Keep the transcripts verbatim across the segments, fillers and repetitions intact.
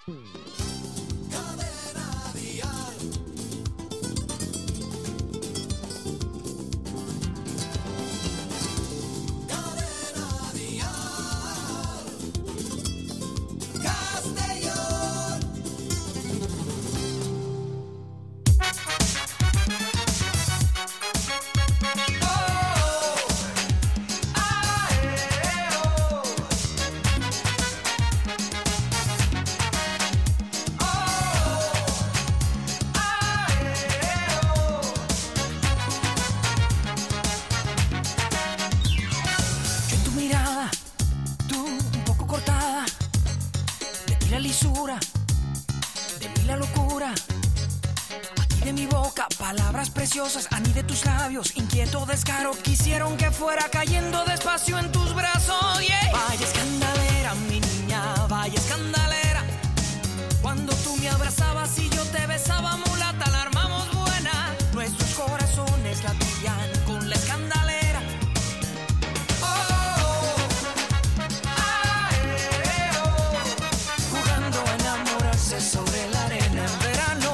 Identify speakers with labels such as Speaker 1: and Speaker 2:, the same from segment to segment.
Speaker 1: A mí de tus labios, inquieto descaro, quisieron que fuera cayendo despacio en tus brazos. Yeah. Vaya escandalera, mi niña, vaya escandalera. Cuando tú me abrazabas y yo te besaba, mulata, la armamos buena. Nuestros corazones latían con la escandalera. Oh, oh, ah, eh, oh. Jugando a enamorarse sobre la arena en verano.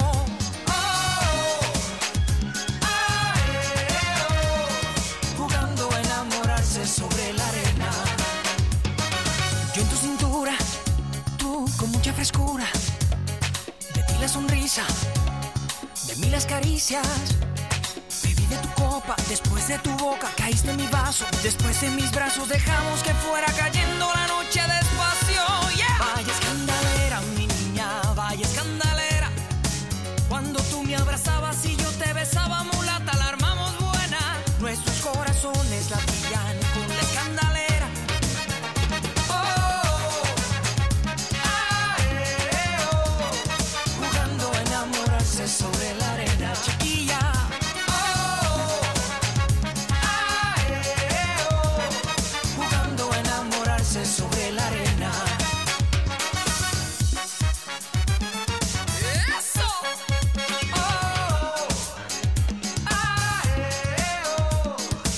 Speaker 1: Sobre la arena, yo en tu cintura, tú con mucha frescura, de ti la sonrisa, de mí las caricias, bebí de tu copa, después de tu boca, caíste en mi vaso, después en mis brazos, dejamos que fuera cayendo la noche despacio. Yeah. Vaya escandalera, mi niña, vaya escandalera, cuando tú me abrazabas y yo te besaba, mulata, la armamos buena, nuestros corazones latían con la escandalera. Oh, ah, eh, oh. Jugando a enamorarse sobre la arena, chiquilla. Oh, ah, eh, oh. Jugando a enamorarse sobre la arena. Eso. Oh, ah, eh, oh.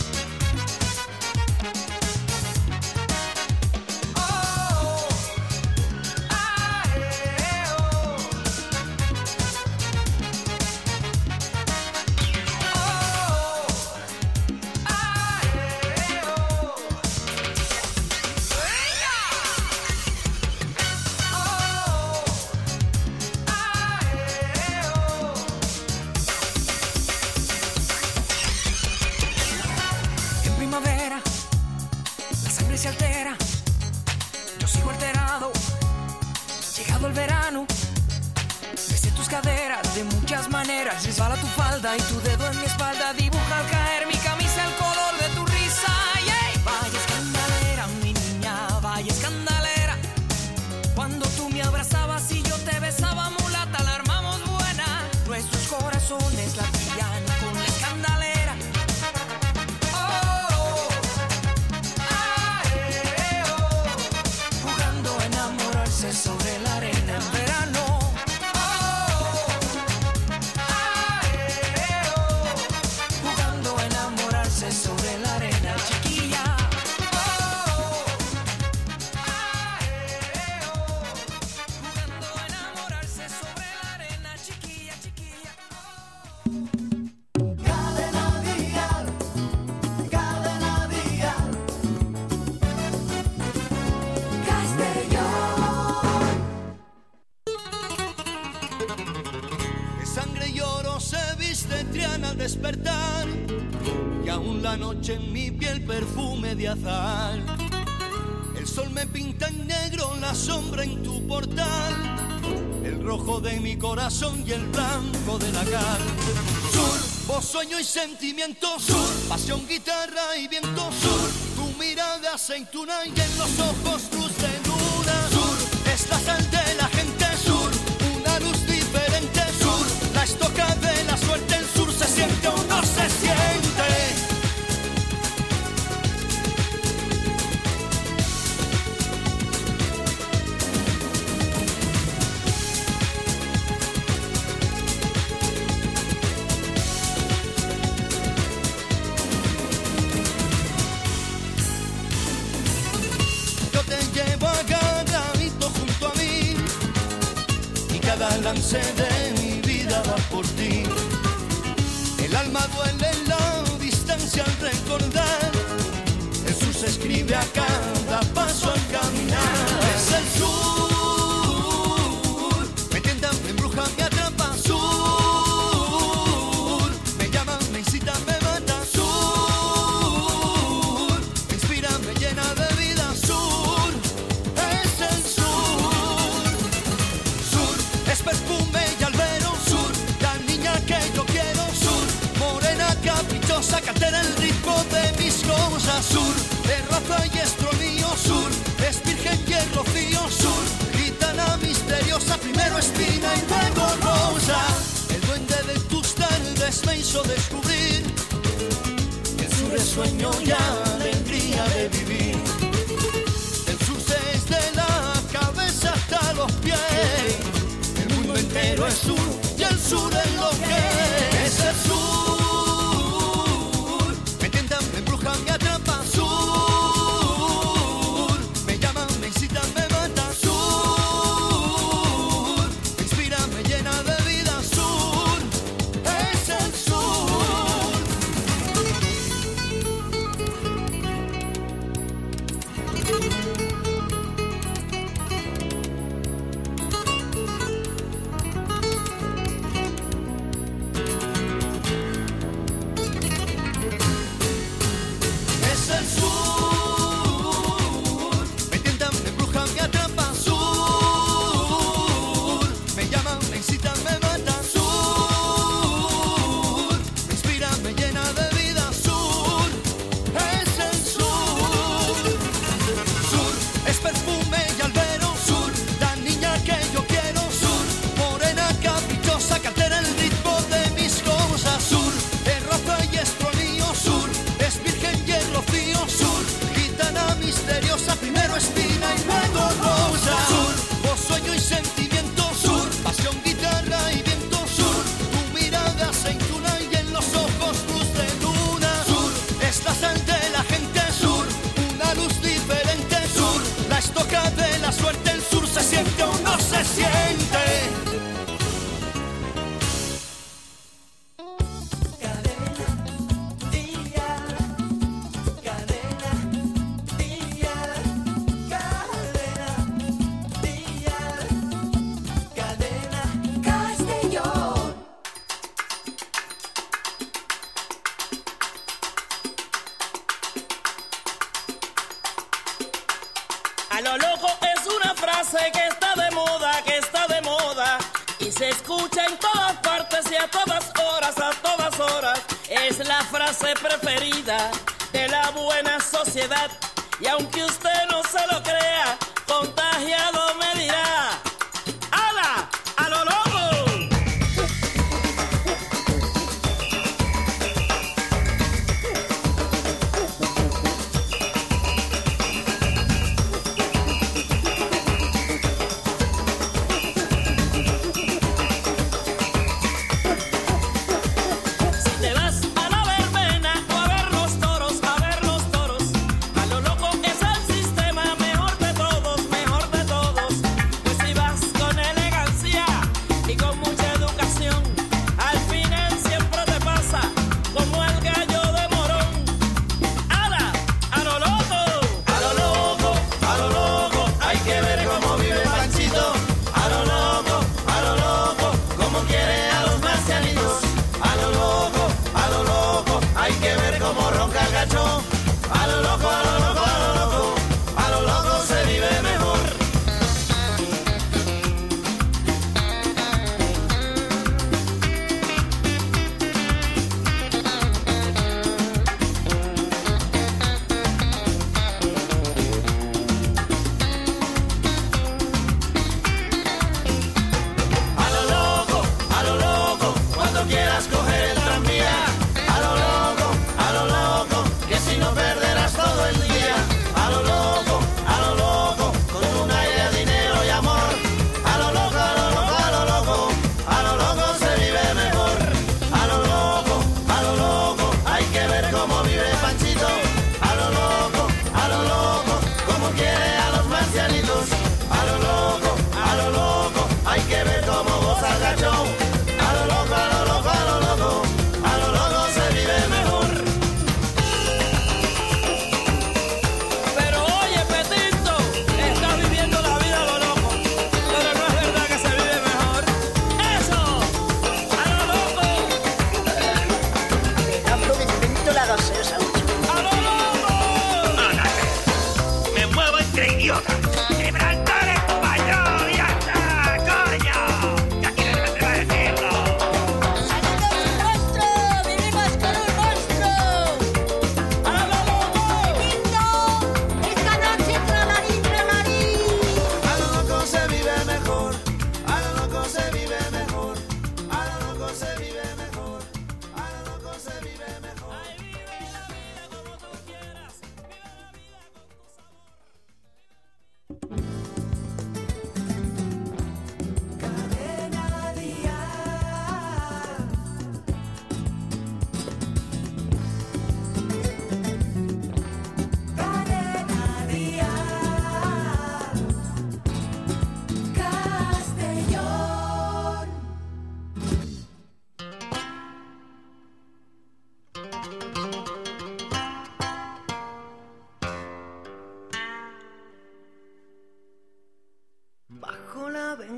Speaker 1: Se altera, yo sigo alterado, llegado el verano, besé tus caderas de muchas maneras, resbala tu falda y tu dedo en mi espalda dibuja al caer mi camisa el color de tu risa. Yeah. Vaya escandalera, mi niña, vaya escandalera, cuando tú me abrazabas y yo te besaba, mulata, la armamos buena, nuestros corazones latían con la escandalera. Sobre la arena en verano. Oh, ah, eh, oh. Jugando a enamorarse sobre la arena, chiquilla. Oh, ah, eh, oh. Jugando a enamorarse sobre la arena, chiquilla, chiquilla. Oh. Cadena Dial, Cadena Dial. Castellón.
Speaker 2: Sangre y oro se viste Triana al despertar, y aún la noche en mi piel perfume de azahar. El sol me pinta en negro la sombra en tu portal, el rojo de mi corazón y el blanco de la carne. Sur, voz, sueño y sentimiento. Sur, pasión, guitarra y viento. Sur, tu mirada aceituna y en los ojos luz de luna. Sur, es la sal de la gente. Sur, una luz diferente. Sur, la estoca de la suerte. El sur se siente o no se siente. Yo te llevo a cada lance de mi vida va por ti. El alma duele en la distancia al recordar. Jesús escribe a cada paso al caminar. Es el sur, me tienta, me embruja, me atrapa. Sur, me llama, me incita, me mata. Sur, me inspira, me llena de vida. Sur, es el sur. Sur, es perfume y albero. Sur, la niña que yo quiero. Sur, morena, caprichosa, que altera el ritmo de mis cosas. Sur, de raza y estronillo. Sur, es virgen y el rocío. Sur, gitana misteriosa, primero espina y luego rosa. El duende de tus tardes me hizo descubrir el sur es sueño y alegría de vivir. El sur desde la cabeza hasta los pies. El mundo entero es sur y el sur es lo que es el sur. Me tienta, me embruja, me atrapa. Sur, me llama, me incita, me mata. Sur, me inspira, me llena de vida. Sur, es el sur. Es el sur, me tienta, me embruja, me atrapa. Sur, me llama, me incita, me mata. Sur, me inspira, me llena de vida. Sur, es el sur. Sur, es perfume y albero. Sur, la niña que yo quiero. Sur, morena, caprichosa, que altera el ritmo de mis cosas. Sur, de raza y estronillo. Sur, es virgen y el rocío. Sur, gitana misteriosa, primero espina y luego rosa. Sur, voz, sueño y sentimiento. Sur, pasión, guitarra y viento. Sur, tu mirada aceituna y en los ojos luz de luna. Sur, es la sal de la gente. Sur, una luz diferente. Sur, la estoca de la suerte. El sur se siente o no se siente.
Speaker 3: A lo loco es una frase que está de moda, que está de moda y se escucha en todas partes y a todas horas, a todas horas. Es la frase preferida de la buena sociedad y aunque usted no se lo crea, contagiado me dirá. ¡Hala! ¡A lo loco! Si te vas a la verbena o a ver los toros, a ver los toros, a lo loco es el sistema mejor de todos, mejor de todos.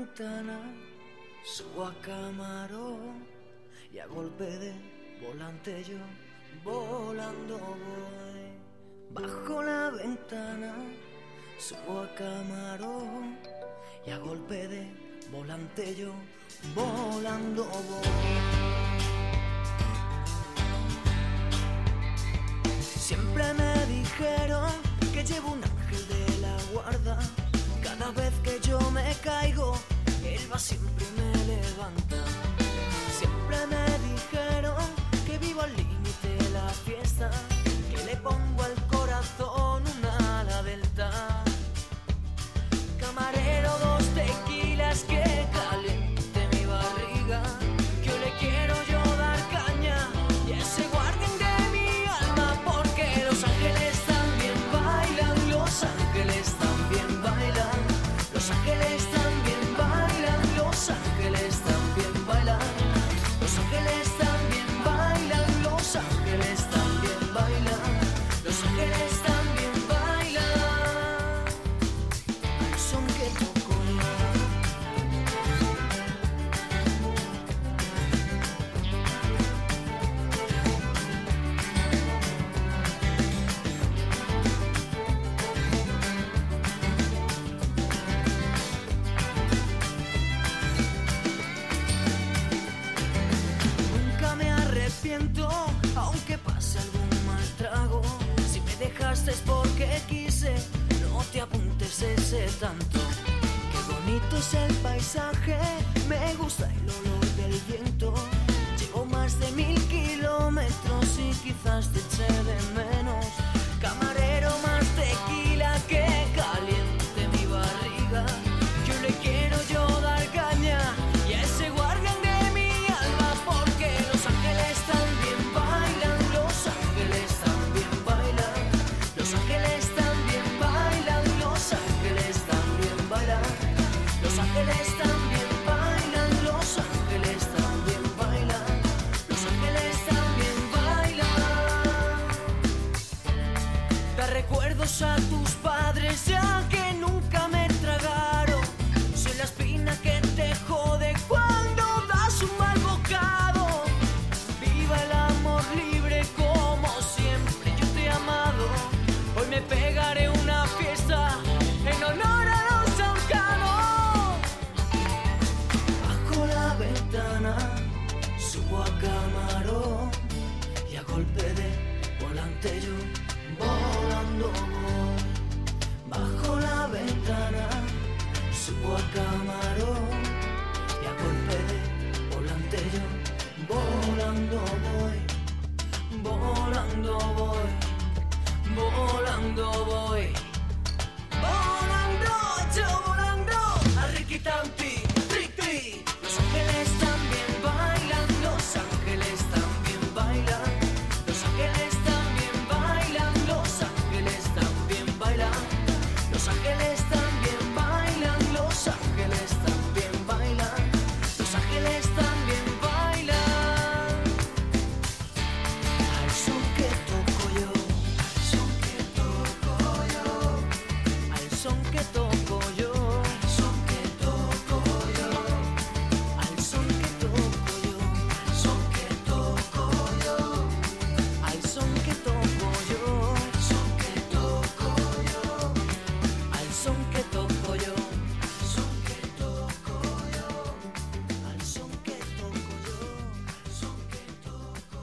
Speaker 1: ventana, subo a Camarón y a golpe de volante yo volando voy. Bajo la ventana, subo a Camarón y a golpe de volante yo volando voy. Siempre me dijeron que llevo un ángel de la guarda. Cada vez que yo me caigo, él va siempre y me levanta. Siempre me dijeron que vivo al límite de la fiesta, que le pongo al corazón una ala delta. Camarero, dos tequilas que caliente mi barriga, que hoy le quiero yo dar caña y ese guardián de mi alma, porque los ángeles también bailan, los ángeles también bailan, los ángeles también bailan, los ángeles también bailan, los ángeles también bailan, los ángeles también bailan, los ángeles también bailan, al son que toco yo. Nunca me arrepiento, aunque pase algún mal trago. Si me dejaste es porque quise, no te apuntes ese tanto. Qué bonito es el paisaje, me gusta el olor del viento. Llevo más de mil kilómetros y quizás te eché de menos. Camarero, más tequila que caliente mi barriga, que hoy le quiero yo dar caña y a ese guardián de mi alma, porque los ángeles también bailan, los ángeles también bailan, los ángeles también bailan, los ángeles también bailan, los ángeles también bailan, los ángeles también bailan, los ángeles también bailan. Da recuerdos a tus padres ya que nunca me tragaron. Soy la espina que te jode cuando das un mal bocado. Viva el amor libre como siempre yo te he amado. Hoy me pegaré una fiesta en honor a los ahorcados. Bajo la ventana, subo a Camarón y a golpe de volante yo volando voy. Bajo la ventana, subo a Camarón y a golpe de volante yo volando voy, volando voy, volando voy, volando yo volando a Riquitampi, Riqui. Los ángeles también bailan, los ángeles también bailan, los ángeles también bailan, los ángeles también bailan, los ángeles también bailan, los ángeles también bailan, los ángeles también bailan. Al son que toco yo, al son que toco yo, al son que toco yo, al son que toco yo, al son que toco yo, al son que toco yo, al son que toco yo, al son que toco yo, al son que toco yo, son que toco yo, al son que toco yo, son que toco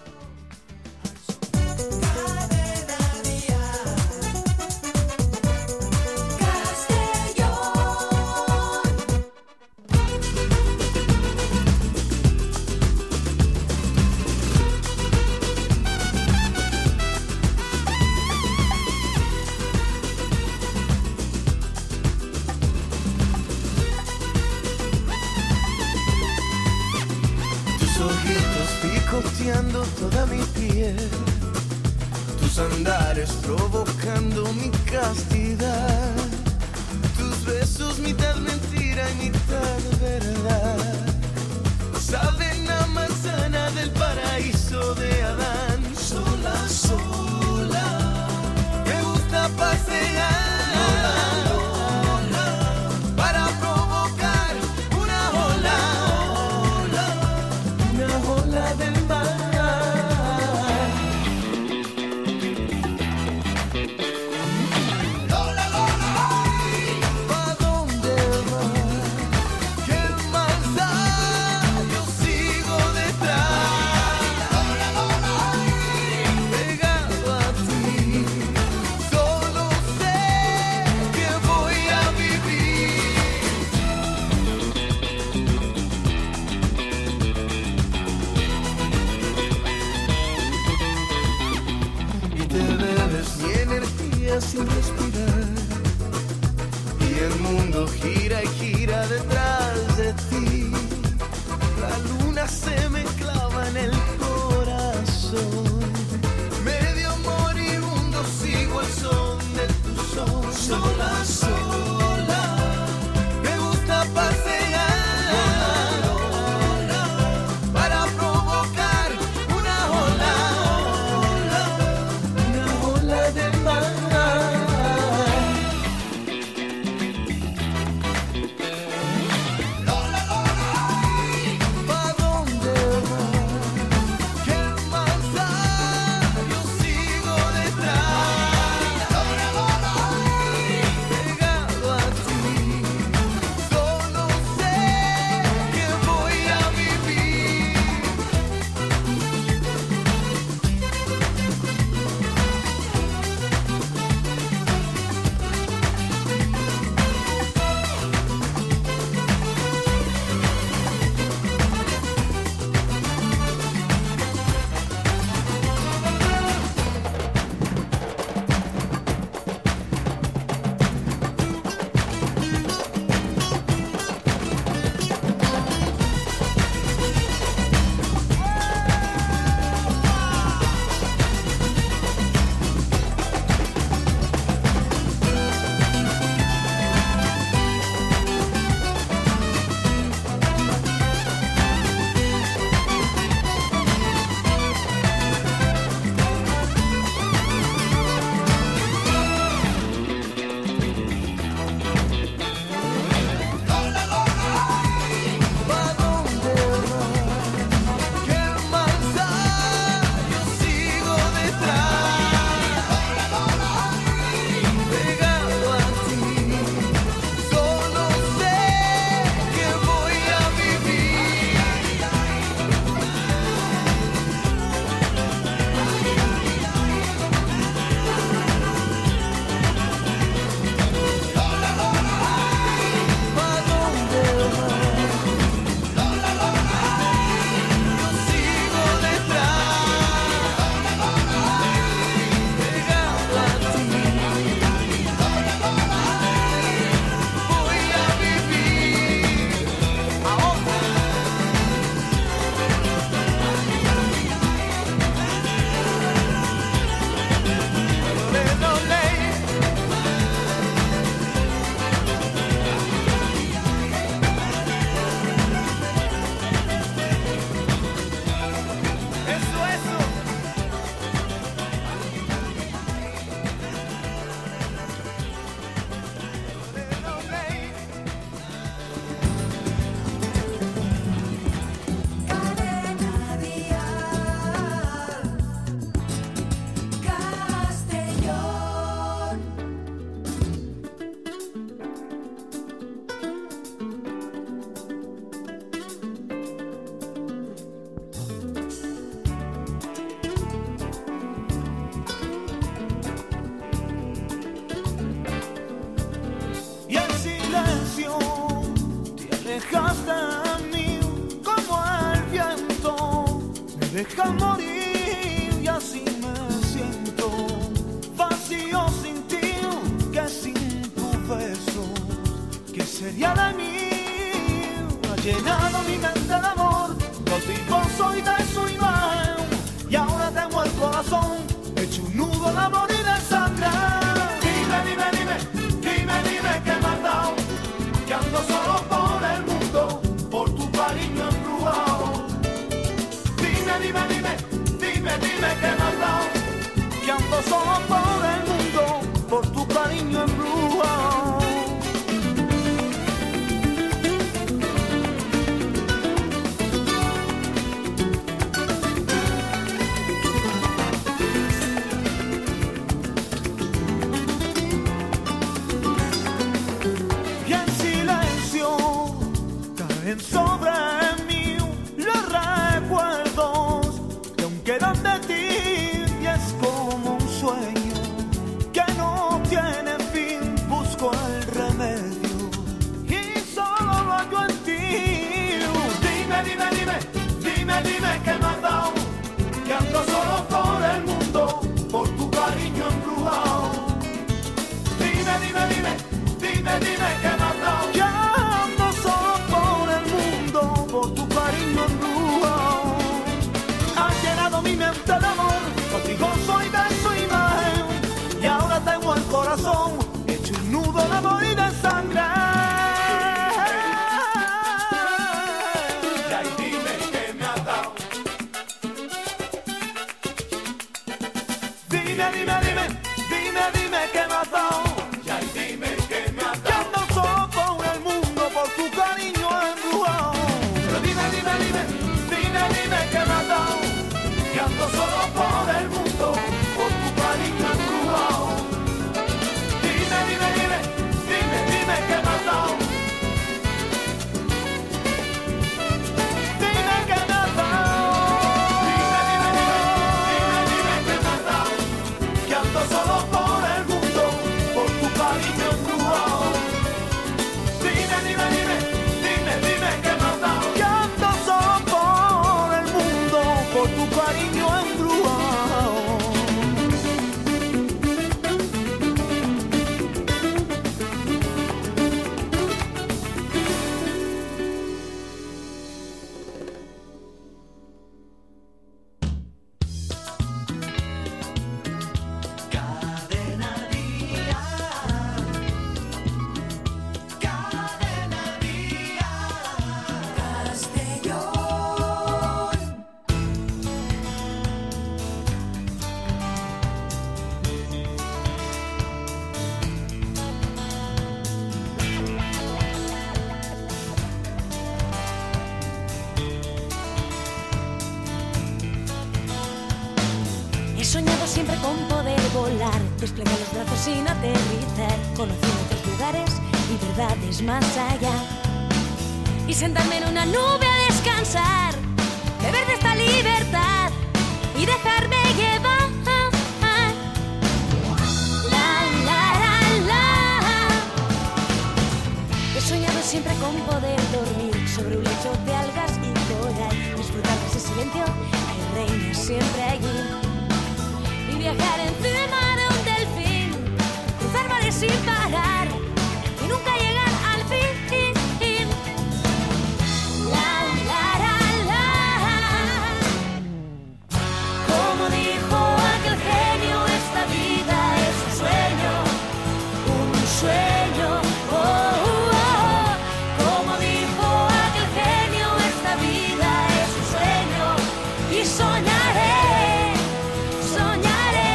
Speaker 4: Tus ojitos picoteando toda mi piel, tus andares provocando mi castidad, tus besos mitad mentira y mitad verdad, saben a manzana del paraíso de Adán. Sola, sola, me gusta pasear para provocar gira detrás de ti. La luna se me clava en el corazón. Medio moribundo sigo el son de tu son. Sola, sola, me gusta pasear para provocar una ola, una ola de mar.
Speaker 5: Deja morir y así me siento vacío sin ti, que sin tu beso, ¿qué sería de mí? Ha llenado mi mente de amor, cautivo soy de su imagen y ahora tengo el corazón hecho un nudo de amor y de sangre. Dime, dime, dime, dime, dime que me has dado, que ando solo por el mundo, por tu cariño embrujado. Dime, dime, dime, dime que me has dado, que ando solo por el mundo, por tu cariño embrujado. Y en silencio caen sobre mí los recuerdos que aún quedan de ti, y es como un sueño que no tiene fin. Busco el remedio y solo lo hallo en ti. Dime, dime, dime, dime, dime que me has dado, que ando solo por el mundo, por tu cariño embrujado. Dime, dime, dime, dime, dime que me has dado, que
Speaker 6: con poder volar, desplegar los brazos sin aterrizar, conociendo otros lugares y verdades más allá. Y sentarme en una nube a descansar, beber de esta libertad y dejarme llevar. La, la, la, la. He soñado siempre con poder dormir sobre un lecho de algas y coral, disfrutar de ese silencio que reina siempre allí y viajar encima de un delfín, cruzar mares sin parar y nunca llegar al fin. La, la, la, la. Como dijo aquel genio, esta vida es un sueño, un sueño. Oh, oh, oh. Como dijo aquel genio, esta vida es un sueño y soñaré, soñaré.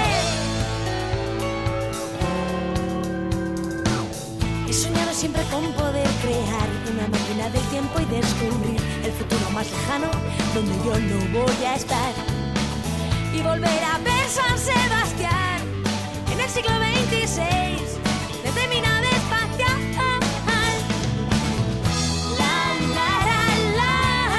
Speaker 6: He soñado siempre con poder crear una máquina del tiempo y descubrir el futuro más lejano donde yo no voy a estar y volver a ver San Sebastián en el siglo veintiséis desde mi nave espacial. La, la, la, la.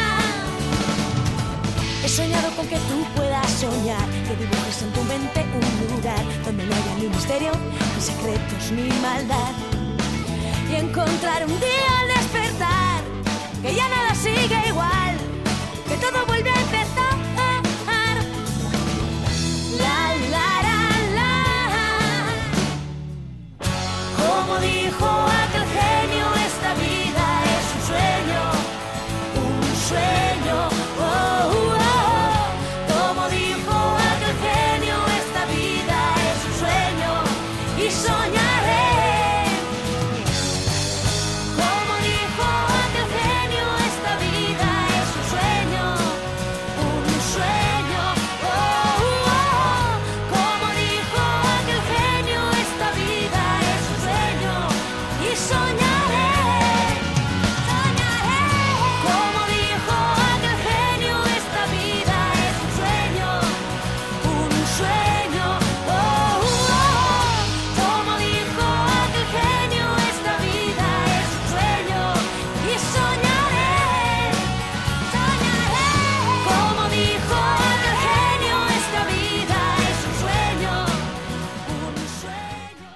Speaker 6: He soñado con que tú puedas soñar, que dibujes en tu mente un lugar donde no haya ni misterio, ni secretos, ni maldad, y encontrar un día al despertar que ya nada sigue igual, que todo vuelve a empezar. La, la, la, la. Como dijo aquel genio, esta vida es un sueño, un sueño. Oh, oh, oh. Como dijo aquel genio, esta vida es un sueño y soñaré. Como dijo aquel genio, esta vida es un sueño, un sueño. Oh, oh, oh. Como dijo aquel genio, esta vida es un sueño y soñaré, soñaré. Como dijo aquel genio, esta vida es un sueño, un sueño. Oh, oh, oh. Como dijo aquel genio, esta vida es un sueño y soñaré, soñaré. Como dijo aquel genio, esta vida es un sueño, un sueño.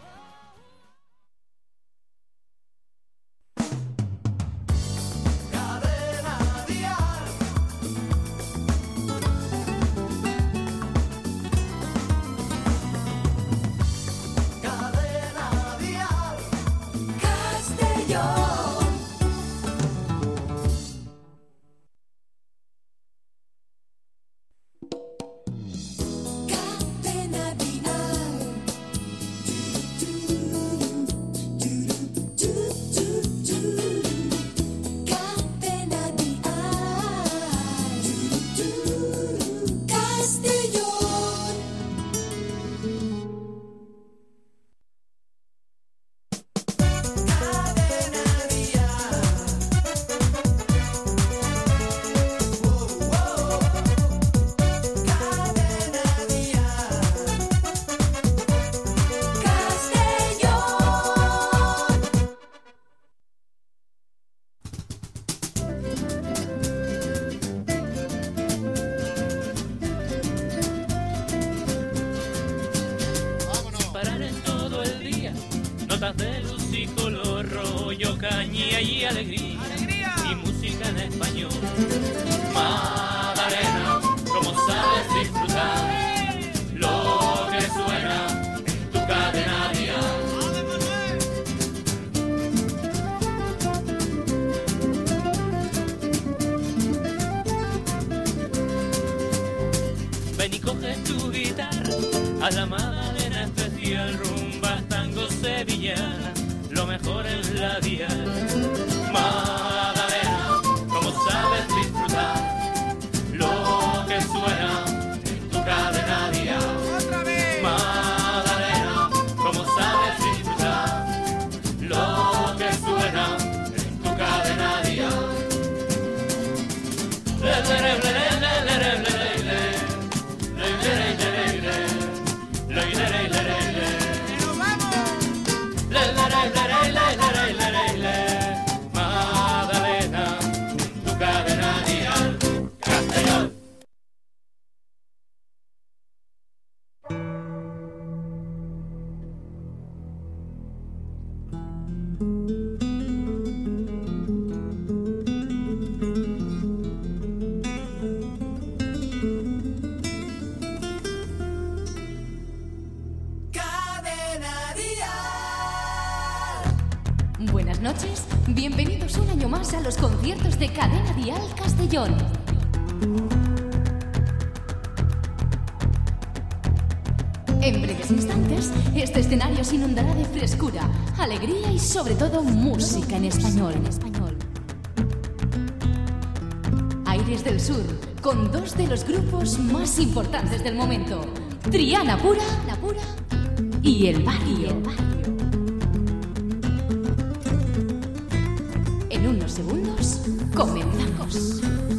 Speaker 7: Parar en todo el día, notas de luz y color, rollo, caña y alegría, y música en español. Magdalena, como sabes disfrutar lo que suena en tu cadena dial. Ven y coge tu guitarra, a la Magdalena especial, rumba, tango, sevillana, lo mejor en la dial. Magdalena, como sabes disfrutar lo que suena en tu cadena dial. Magdalena, como sabes disfrutar lo que suena en tu cadena dial. Le, le, le, le, le, le, le, le, le, le, le, le, le.
Speaker 8: a los conciertos de Cadena Dial Castellón. En breves instantes, este escenario se inundará de frescura, alegría y sobre todo música en español. Aires del Sur, con dos de los grupos más importantes del momento, Triana Pura, La Pura y El Barrio. En unos segundos, comenzamos.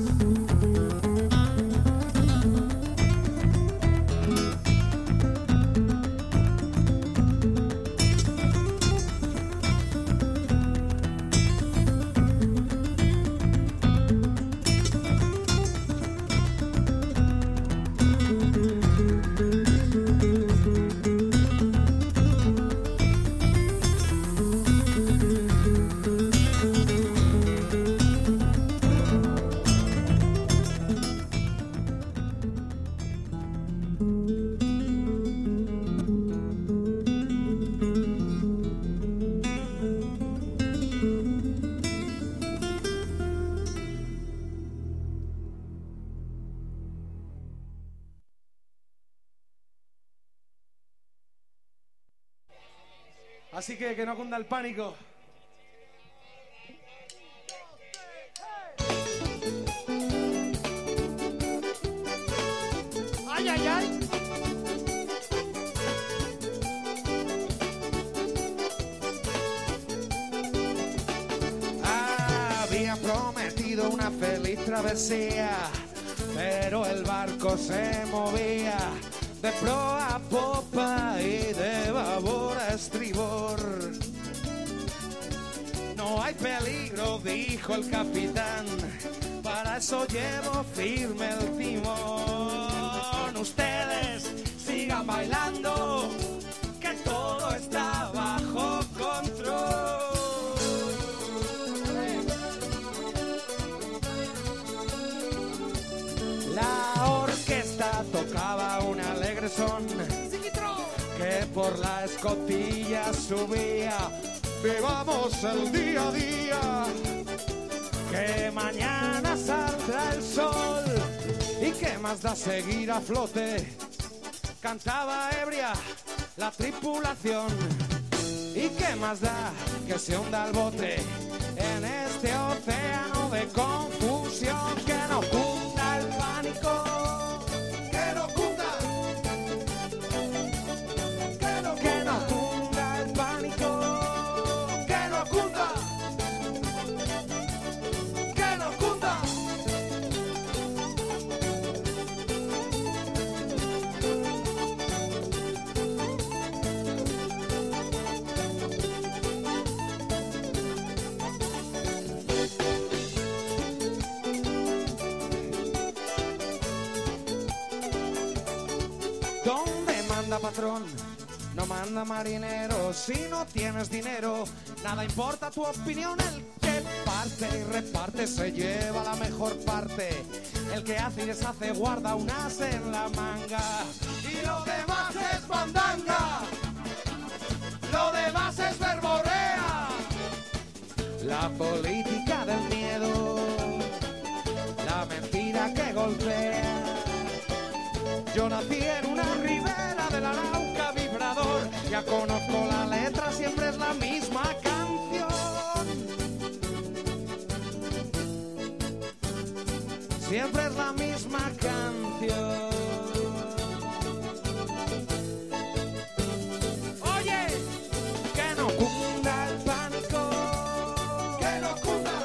Speaker 9: Así que que no cunda el pánico. ¡Ay, ay, ay! Había prometido una feliz travesía, pero el barco se movía de proa a popa y de babor a estribor. No hay peligro, dijo el capitán, para eso llevo firme el timón. Ustedes sigan bailando, que todo está bajo control. La orquesta tocaba un alegre son que por la escotilla subía. Vivamos el día a día, que mañana saldrá el sol. ¿Y qué más da seguir a flote? Cantaba ebria la tripulación. ¿Y qué más da que se hunda el bote en este océano de confusión? Que no cunda el pánico, que no cunda, que no, que no cunda el pánico, que no cunda, que no cunda. ¿Dónde manda patrón? No manda marinero. Si no tienes dinero, nada importa tu opinión. El que parte y reparte se lleva la mejor parte. El que hace y deshace guarda un as en la manga. Y lo demás es mandanga, lo demás es verborrea. La política del miedo, la mentira que golpea. Yo nací en una ribera del Arauca vibrador. Ya conozco la letra, siempre es la misma canción. Siempre es la misma canción. Oye, que no cunda el pánico, que no cunda,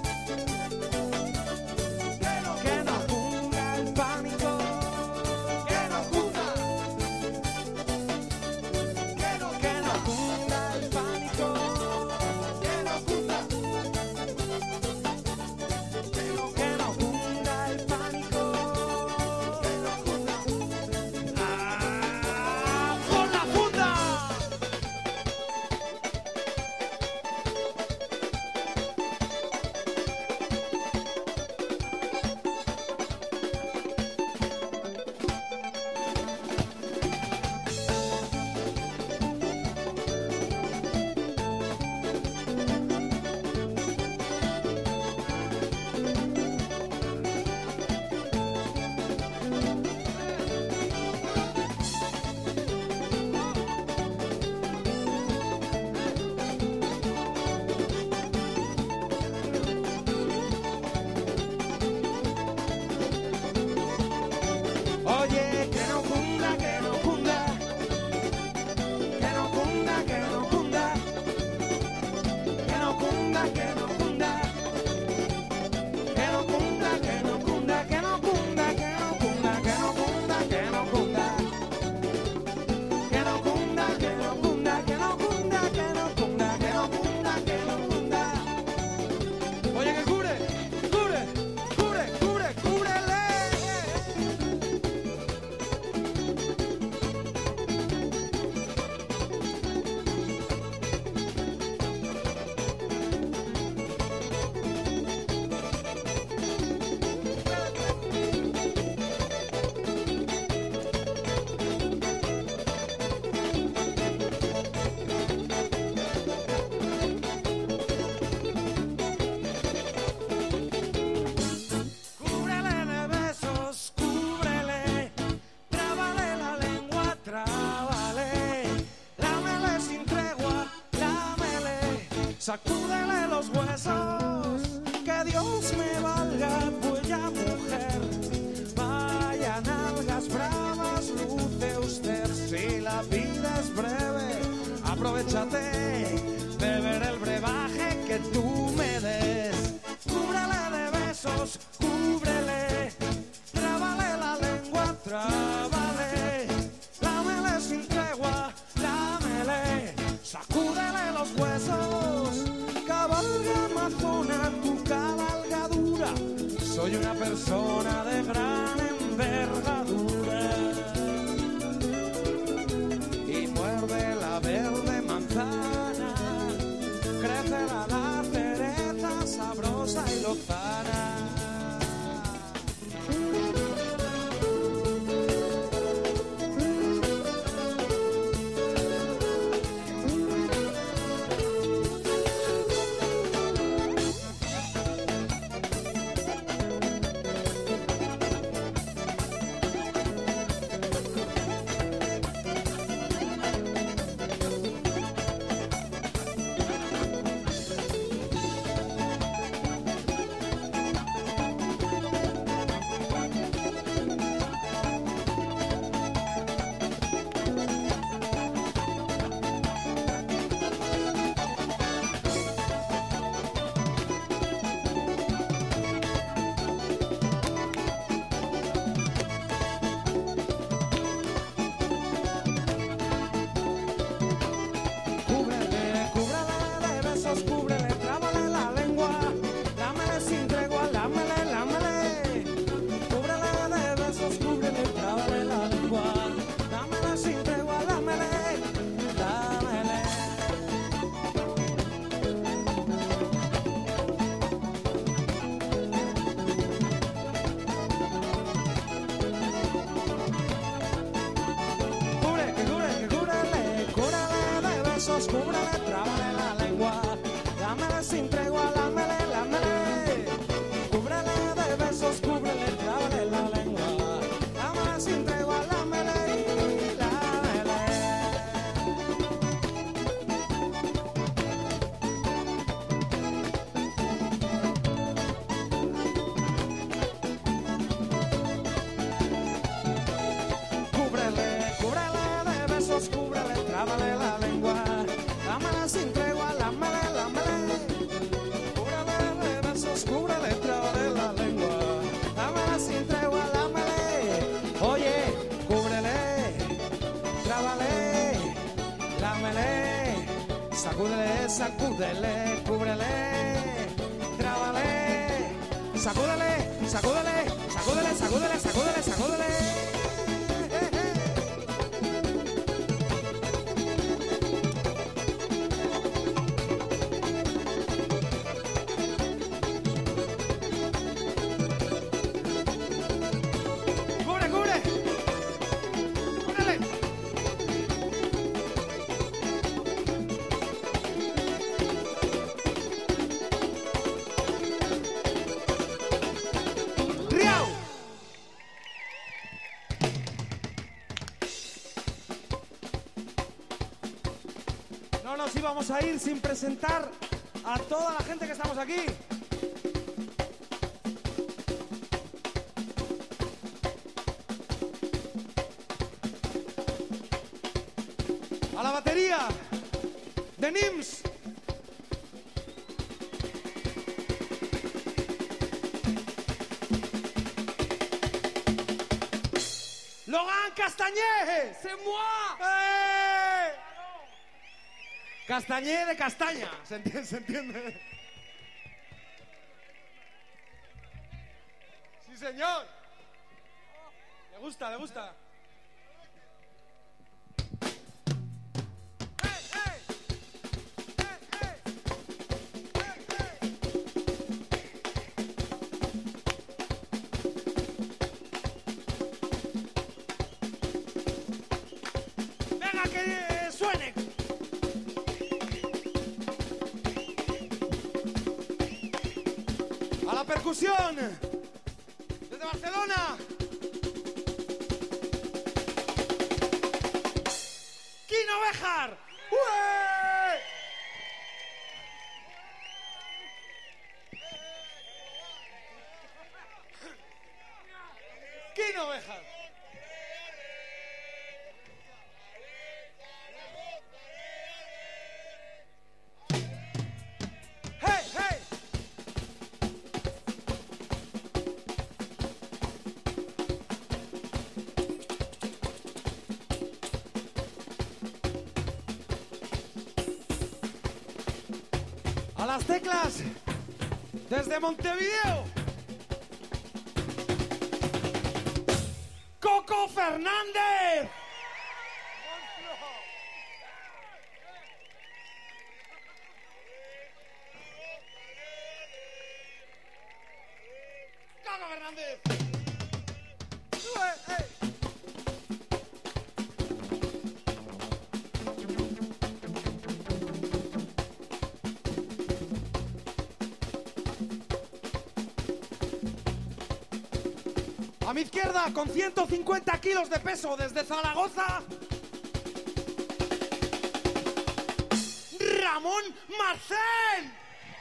Speaker 9: que no, que no cunda el pánico. Que no besos, cúbrele, trábale la lengua, trábale, lámele sin tregua, lámele, sacúdele los huesos, cabalga Amazona tu cabalgadura, soy una persona de gran envergadura, y muerde la verde manzana, crece la, la cereza sabrosa y lozana. Cúbrele, trábale la lengua, lámele sin tregua, lámele, lámele. Cúbrele de besos, cúbrele, trábale la lengua, lámele sin tregua, lámele, lámele. Cúbrele, cúbrele de besos, cúbrele, trábale la lengua. Lámele sin tregua, lámele, lámele. Cúbrele de besos, cúbrele, trábale la lengua. Lámele sin tregua, lámele. Oye, cúbrele, trábale, lámele. Sacúdele, sacúdele, cúbrele, trábale. Sacúdele, sacúdele, sacúdele, sacúdele, sacúdele, sacúdele. No nos íbamos a ir sin presentar a toda la gente que estamos aquí. A la batería de Nims. Logan Castañé, c'est moi. ¡Eh! Castañé de castaña, ¿se entiende? ¿Se entiende? Sí, señor. Le gusta, le gusta. Percusión desde Barcelona. Kino Bejar. ¡Ué! Kino Bejar. A las teclas, desde Montevideo, Coco Fernández. Coco Fernández. ¡Eh, eh! A mi izquierda, con ciento cincuenta kilos de peso desde Zaragoza, Ramón Marcel.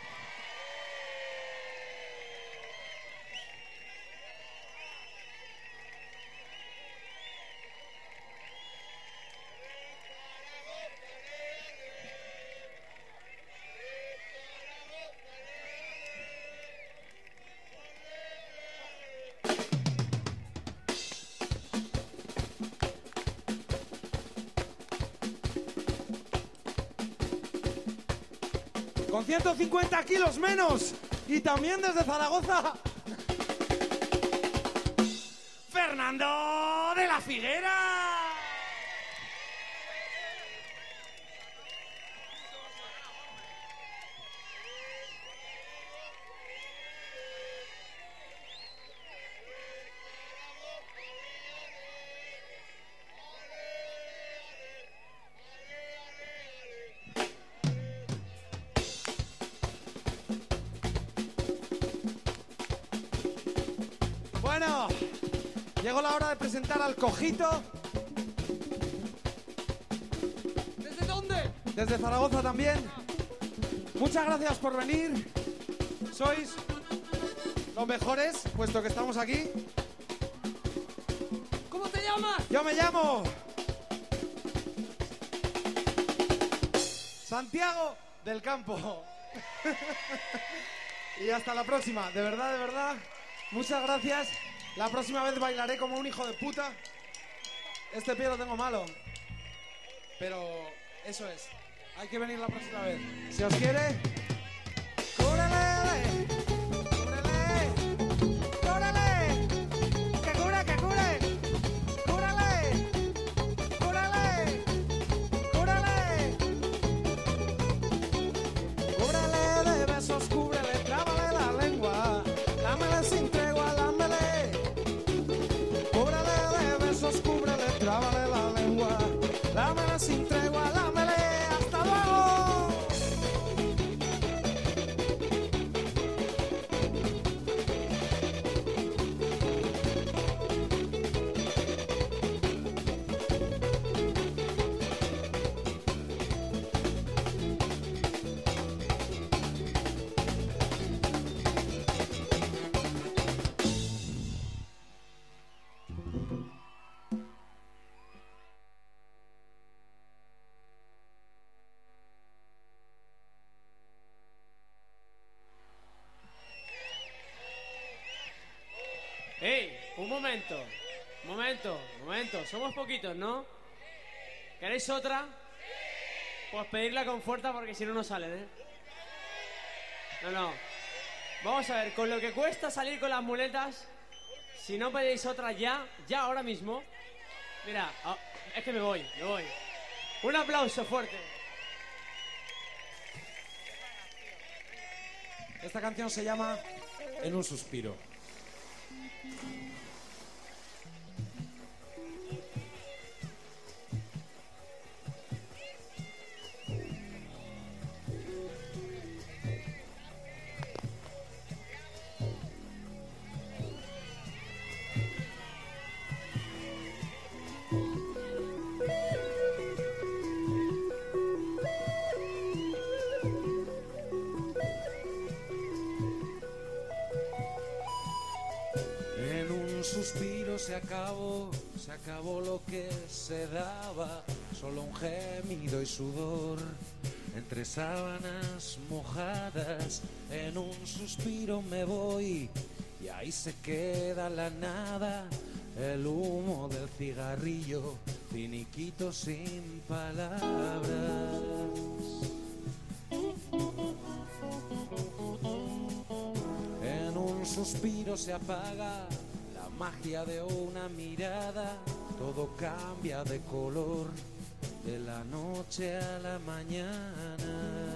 Speaker 9: Con ciento cincuenta kilos menos y también desde Zaragoza, Fernando de la Figuera. Bueno, llegó la hora de presentar al Cojito.
Speaker 10: ¿Desde dónde?
Speaker 9: Desde Zaragoza también. Muchas gracias por venir. Sois los mejores, puesto que estamos aquí.
Speaker 10: ¿Cómo te llamas?
Speaker 9: Yo me llamo Santiago del Campo. Y hasta la próxima. De verdad, de verdad. Muchas gracias. La próxima vez bailaré como un hijo de puta. Este pie lo tengo malo. Pero eso es. Hay que venir la próxima vez. Si os quiere... ¡Cúrele! ¡Cúrele! ¡Cúrele! ¡Que cure, que cure! ¡Cúrele! ¡Cúrele! ¡Cúrele! ¡Cúrele de besos! ¡Cúrele! ¡Clávale la lengua! ¡Dámele sin tregua! ¡Dámele! ¡Cúrele de besos! ¡Cúrele! ¡Clávale la lengua! ¡Dámele sin tregua! ¡Dámele! ¡Hasta luego!
Speaker 10: ¡Ey! Un momento. Un momento, un momento. Somos poquitos, ¿no? ¿Queréis otra? Pues pedirla con fuerza porque si no, no salen, ¿eh? No, no. Vamos a ver, con lo que cuesta salir con las muletas, si no pedís otra ya, ya ahora mismo. Mira, oh, es que me voy, me voy. Un aplauso fuerte.
Speaker 9: Esta canción se llama En un suspiro. Suspiro se acabó, se acabó lo que se daba, solo un gemido y sudor entre sábanas mojadas. En un suspiro me voy y ahí se queda la nada, el humo del cigarrillo, finiquito sin palabras. suspiro se apaga la magia de una mirada, todo cambia de color de la noche a la mañana.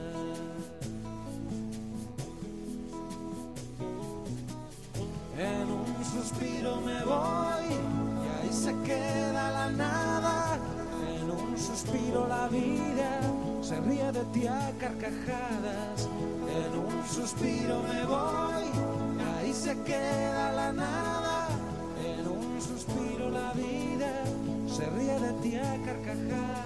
Speaker 9: En un suspiro me voy y ahí se queda la nada. En un suspiro la vida se ríe de ti a carcajadas. En un suspiro me voy y ahí se queda la nada. En un suspiro la vida se ríe de ti a carcajadas.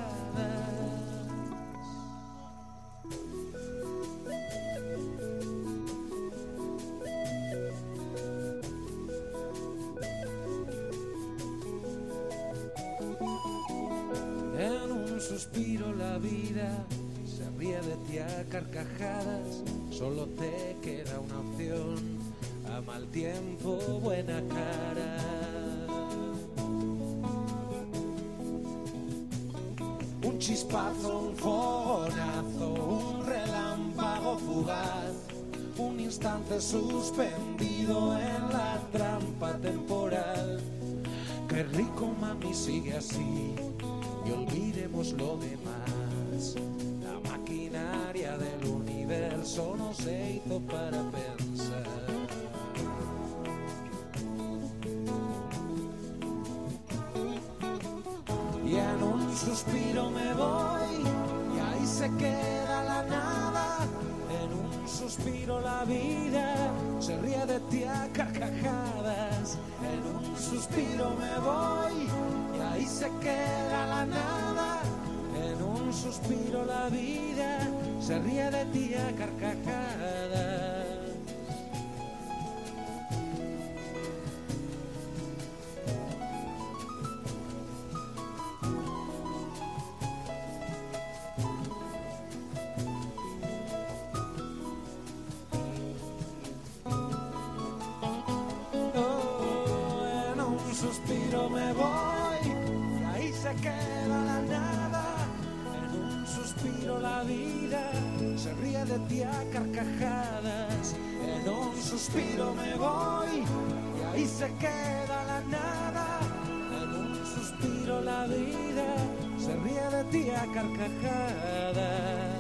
Speaker 9: En un suspiro la vida se ríe de ti a carcajadas. Solo te queda una opción: a mal tiempo, buena cara. Un chispazo, un fogonazo, un relámpago fugaz, un instante suspendido en la trampa temporal. Qué rico, mami, sigue así y olvidemos lo demás. La maquinaria del universo no se hizo para pensar. Y en un suspiro me voy y ahí se queda la nada. En un suspiro la vida se ríe de ti a carcajadas. En un suspiro me voy y ahí se queda la nada. En un suspiro la vida se ríe de ti a carcajadas. Suspiro me voy y ahí se queda la nada. En un suspiro la vida se ríe de ti a carcajadas. En un suspiro me voy y ahí se queda la nada. En un suspiro la vida se ríe de ti a carcajadas.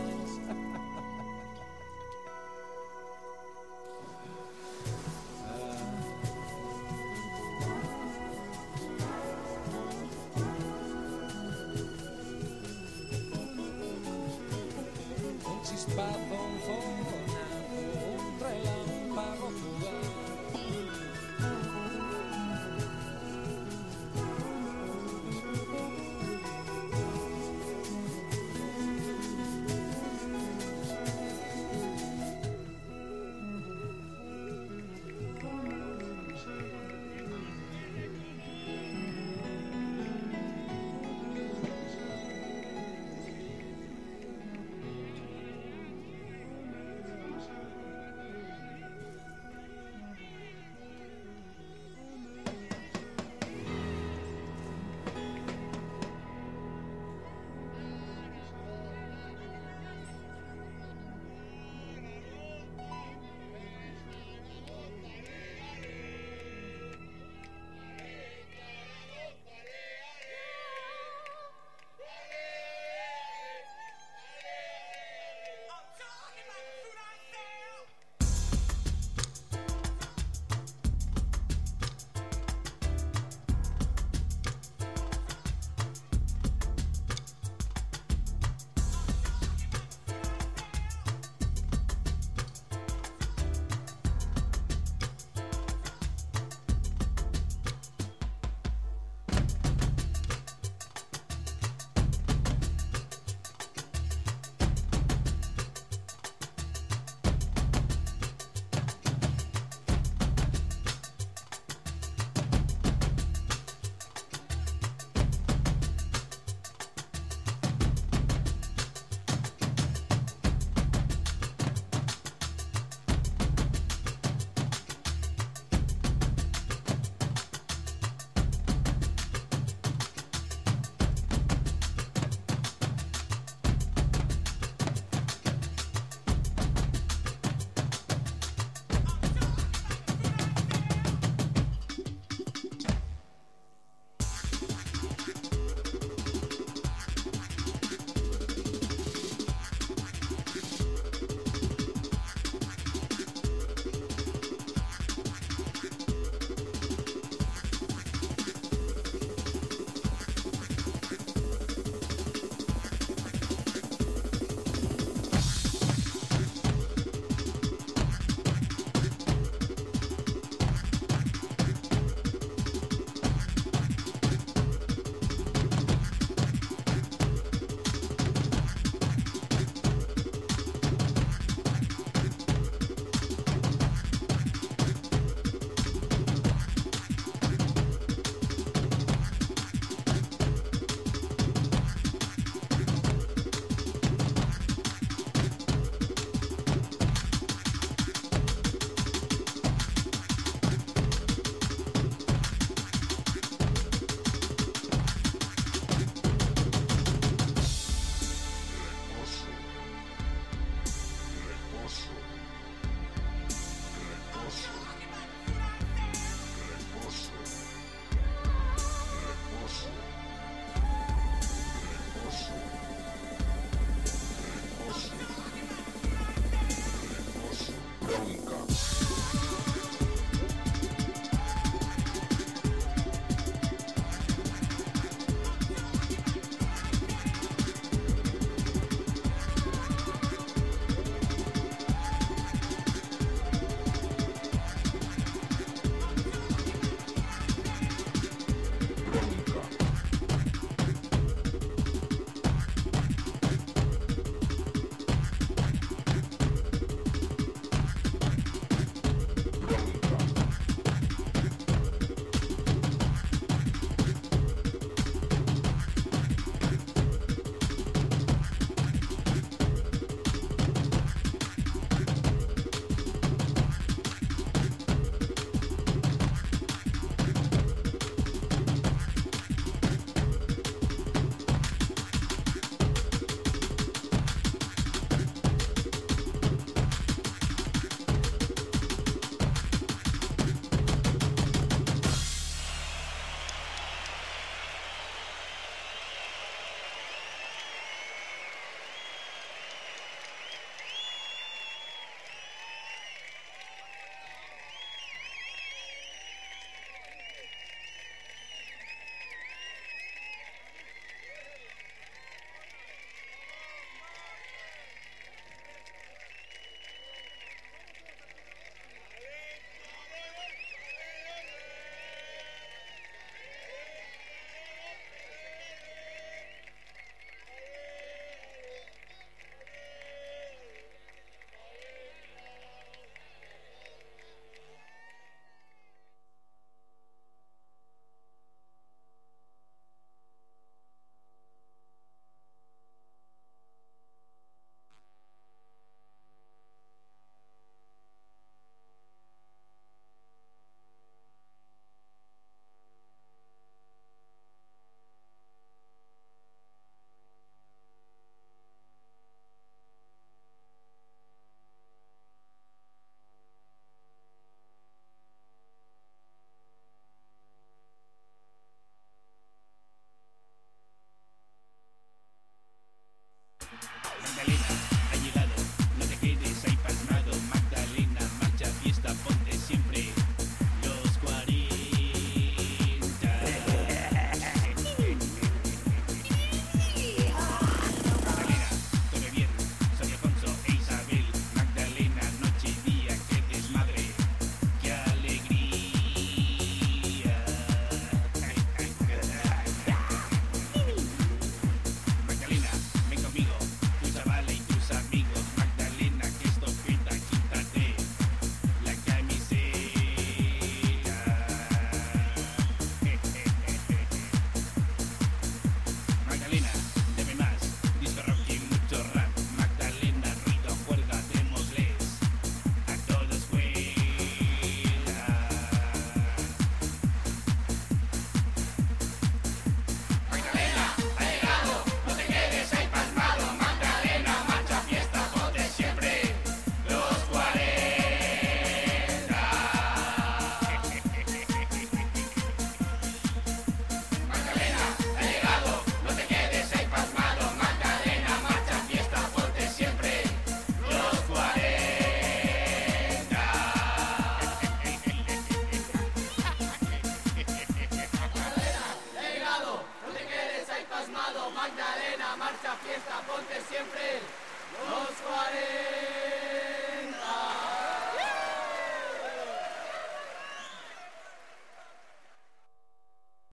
Speaker 11: Magdalena, marcha, fiesta, ponte siempre.